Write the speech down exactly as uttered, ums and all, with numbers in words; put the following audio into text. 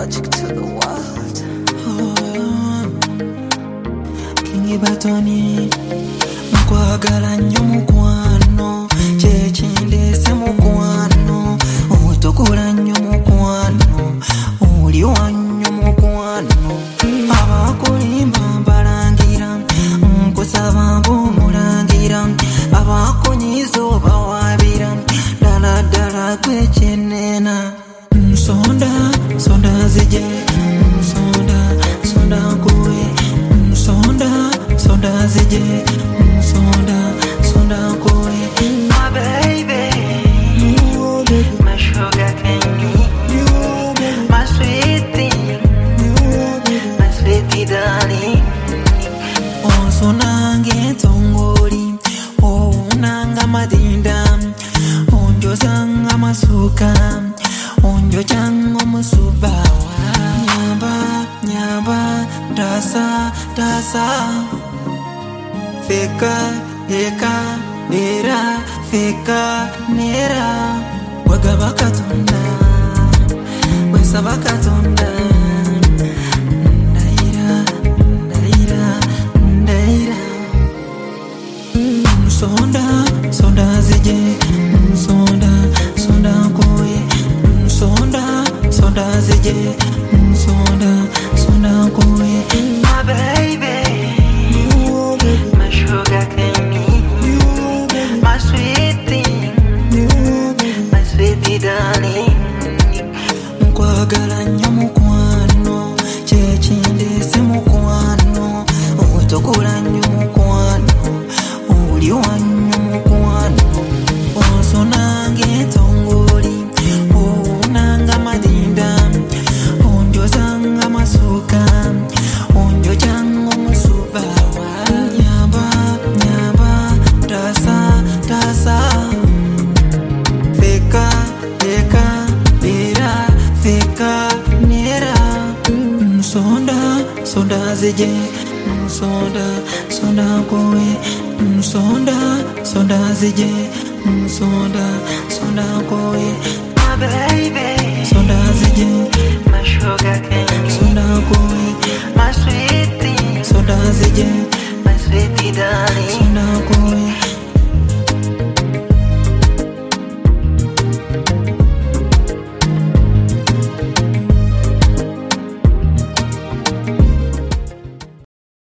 Logic to the world. Oh, King Batoni Mkwagala nnyo mukwano kyekindese mukwano otokula nnyo mukwano oli wannyo mukwano abakulimba mbalangira nkusaba mbumulangira abakunyiza obawabira ddala ddala gwekyenena nsonda nsonda zije nsonda nsonda nkuwe nsonda nsonda zije nsonda nsonda nkuwe My baby, my sugar candy, my sweetie, my sweetie darling. Onsonanga entongoli owunanga madinda onjozanga masuka onjojanga omusubawa nyamba nyamba dasa dasa feka eka nera feka nera wagaba katonda wesaba katonda ndaira ndaira ndaira nsonda nsonda zije nsonda nsonda nkoye nsonda nsonda zije nsonda nsonda nkoye My baby, my sugar candy, my sweetie, my sweetie darling. nkwagala nnyo mukwano kyekindese mukwano otokula nnyo mukwano oli wannyo mukwano onsonanga entongoli owunanga madinda onjozanga masuka onjojanga omusubawa nyamba nyamba dasa dasa feka eka era feka nera nsonda nsonda zije nsonda nsonda nkowe nsonda nsonda zije nsonda nsonda nkowe My baby, nsonda zije my sugar candy, nsonda nkowe my sweetie, nsonda zije my sweetie darling.